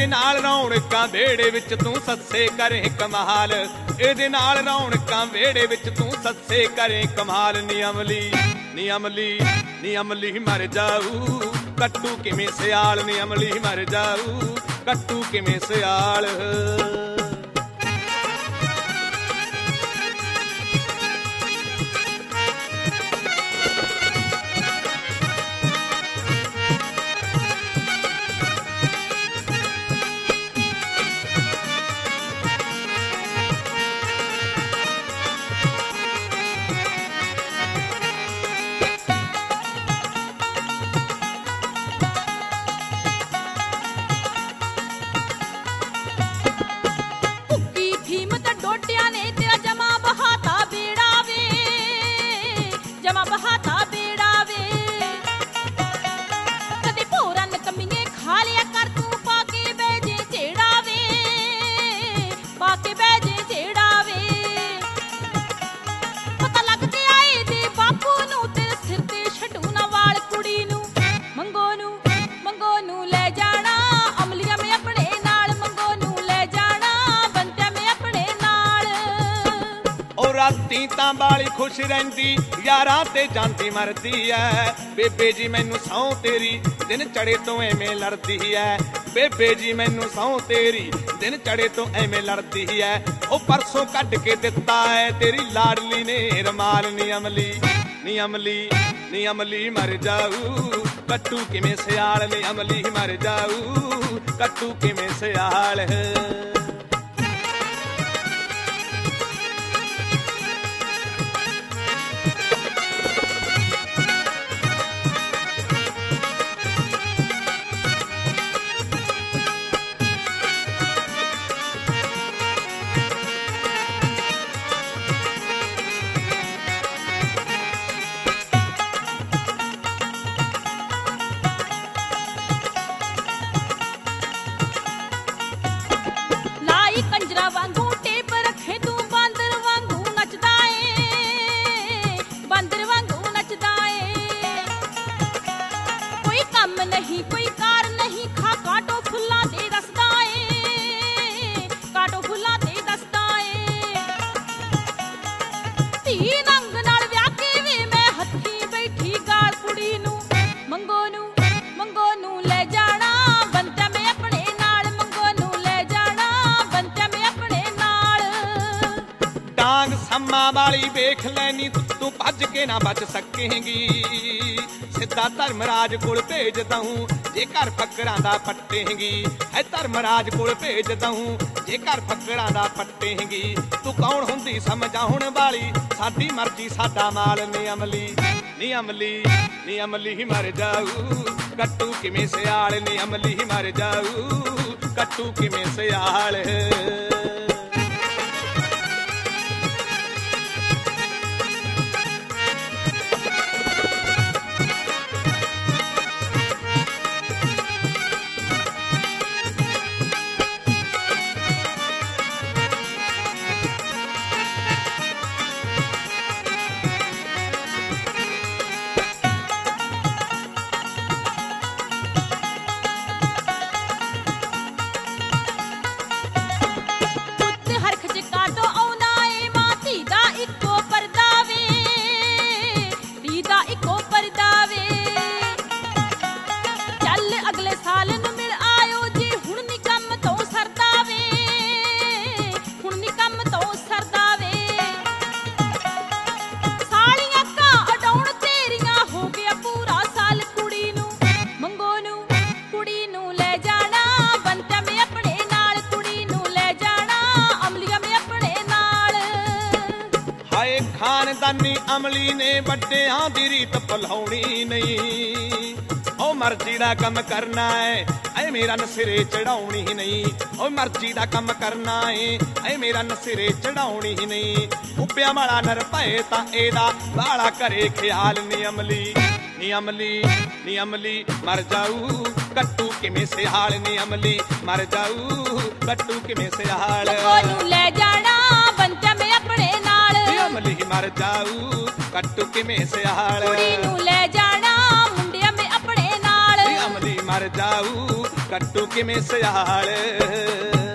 नाल रौनकां वेड़े विच तू सस्से करे कमाल, इहदे नाल रौनकां वेड़े विच तू सस्से करे कमाल। नी अमली नी अमली नी अमली मर जाऊ कट्टू किवें सियाल, नी अमली मर जाऊ कट्टू किवें सियाल। राती तां बाली खुश रहिंदी यारां ते जांदी मरदी है। बेबे जी मैनू सौं तेरी दिन चढ़े तो एवें लड़दी है। बेबे जी मैनू सौं तेरी दिन चढ़े तो एवें लड़दी है। ओ परसों कट के दिता है तेरी लाडली ने रमाल। नी अमली नी अमली नी अमली मर जाऊ कट्टू किवें सियाल, नी अमली मर जाऊ कट्टू किवें सियाल। सम्मा वाली वेख लैनी तू भज के ना बच सकेंगी। सिद्धा धर्मराज कोल भेज दऊं जे घर फकरां दा पट्टेंगी। है धर्मराज कोल भेज दऊं जे घर फकरां दा पट्टेंगी। तू कौन हुंदी समझाउण वाली साडी मर्जी साडा माल। नी अमली नी अमली नी अमली मर जाऊ कट्टू किवें सियाल, नी अमली मर जाऊ कट्टू किवें सियाल। खानदानी अमली ने वड्डियां दी रीत भुलाउणी नहीं। ओ मर्जी दा कम करना है ऐ मेरा नसिरे चढ़ाउणी नहीं। ओ मर्जी दा कम करना है ऐ मेरा नसिरे चढ़ाउणी नहीं। उब्बिया वाला नर भए तां एदा वाला करे ख्याल। नी अमली नी अमली नी अमली मर जाऊ कट्टू किवें सियाल। नी अमली मर जाऊ कट्टू किवें सियाल। ले जाना बंचा में अपने नाल। अमली मर जाऊ कट्टू किवें सियाल। कुड़ी नूं ले जाना मुंडिया में अपने नाल। अमली मर जाऊ ਕੱਟੂ ਕਿਵੇਂ ਸਿਆਲ